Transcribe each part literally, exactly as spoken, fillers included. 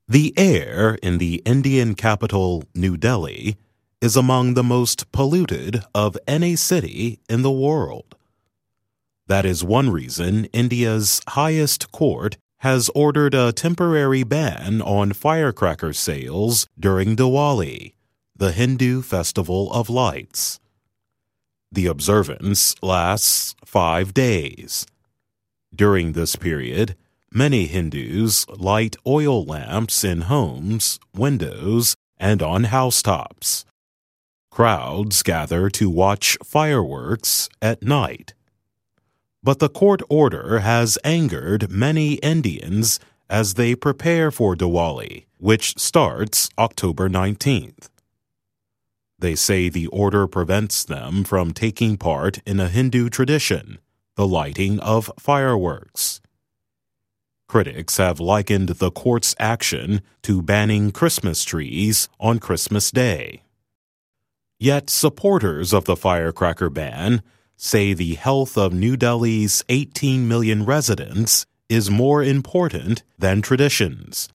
The air in the Indian capital, New Delhi, is among the most polluted of any city in the world. That is one reason India's highest court has ordered a temporary ban on firecracker sales during Diwali, the Hindu festival of lights. The observance lasts five days. During this period, many Hindus light oil lamps in homes, windows, and on housetops. Crowds gather to watch fireworks at night. But the court order has angered many Indians as they prepare for Diwali, which starts October nineteenth. They say the order prevents them from taking part in a Hindu tradition, the lighting of fireworks. Critics have likened the court's action to banning Christmas trees on Christmas Day. Yet supporters of the firecracker ban say the health of New Delhi's eighteen million residents is more important than traditions.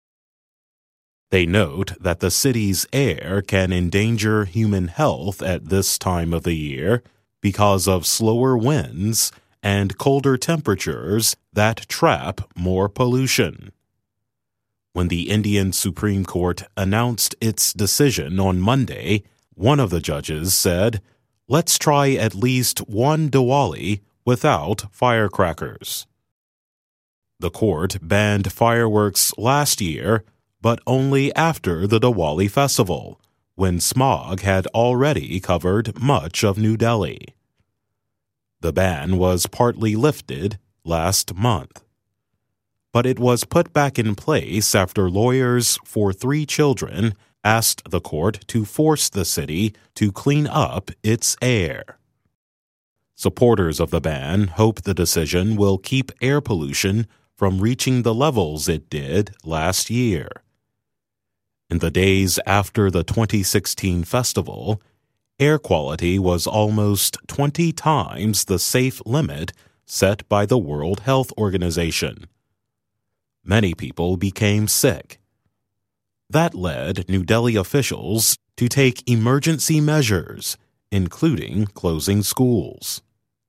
They note that the city's air can endanger human health at this time of the year because of slower winds and colder temperatures that trap more pollution. When the Indian Supreme Court announced its decision on Monday, one of the judges said, "Let's try at least one Diwali without firecrackers." The court banned fireworks last year, but only after the Diwali festival, when smog had already covered much of New Delhi. The ban was partly lifted last month. But it was put back in place after lawyers for three children asked the court to force the city to clean up its air. Supporters of the ban hope the decision will keep air pollution from reaching the levels it did last year. In the days after the twenty sixteen festival, air quality was almost twenty times the safe limit set by the World Health Organization. Many people became sick. That led New Delhi officials to take emergency measures, including closing schools.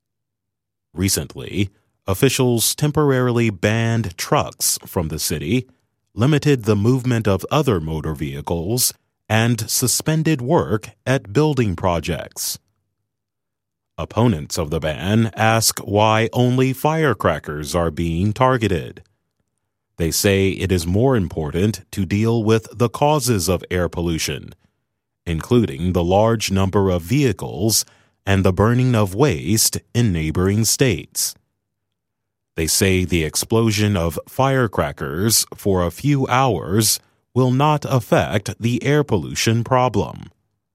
Recently, officials temporarily banned trucks from the city, limited the movement of other motor vehicles, and suspended work at building projects. Opponents of the ban ask why only firecrackers are being targeted. They say it is more important to deal with the causes of air pollution, including the large number of vehicles and the burning of waste in neighboring states. They say the explosion of firecrackers for a few hours will not affect the air pollution problem.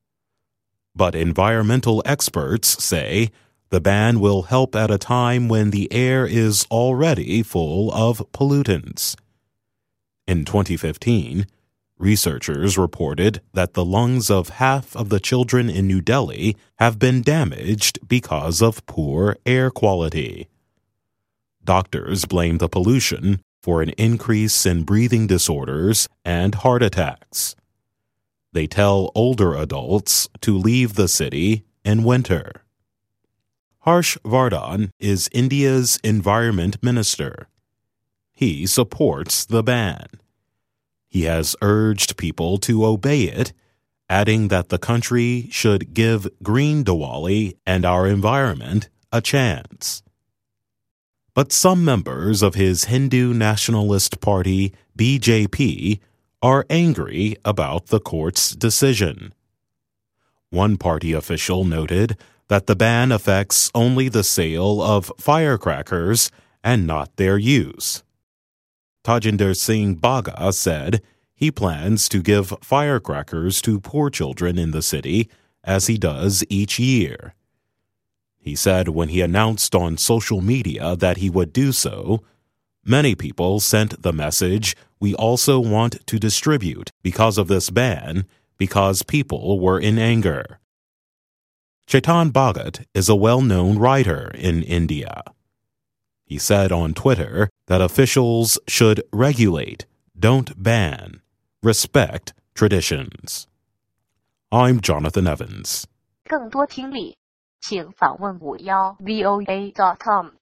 But environmental experts say the ban will help at a time when the air is already full of pollutants. In twenty fifteen, researchers reported that the lungs of half of the children in New Delhi have been damaged because of poor air quality. Doctors blame the pollution for an increase in breathing disorders and heart attacks. They tell older adults to leave the city in winter. Harsh Vardhan is India's environment minister. He supports the ban. He has urged people to obey it, adding that the country should give Green Diwali and our environment a chance. But some members of his Hindu nationalist party, B J P, are angry about the court's decision. One party official noted that the ban affects only the sale of firecrackers and not their use. Tajinder Singh Baga said he plans to give firecrackers to poor children in the city, as he does each year. He said when he announced on social media that he would do so, many people sent the message, "We also want to distribute because of this ban, because people were in anger." Chetan Bhagat is a well-known writer in India. He said on Twitter that officials should regulate, don't ban, respect traditions. I'm Jonathan Evans. 更多听力，请访问五幺 V O A dot com。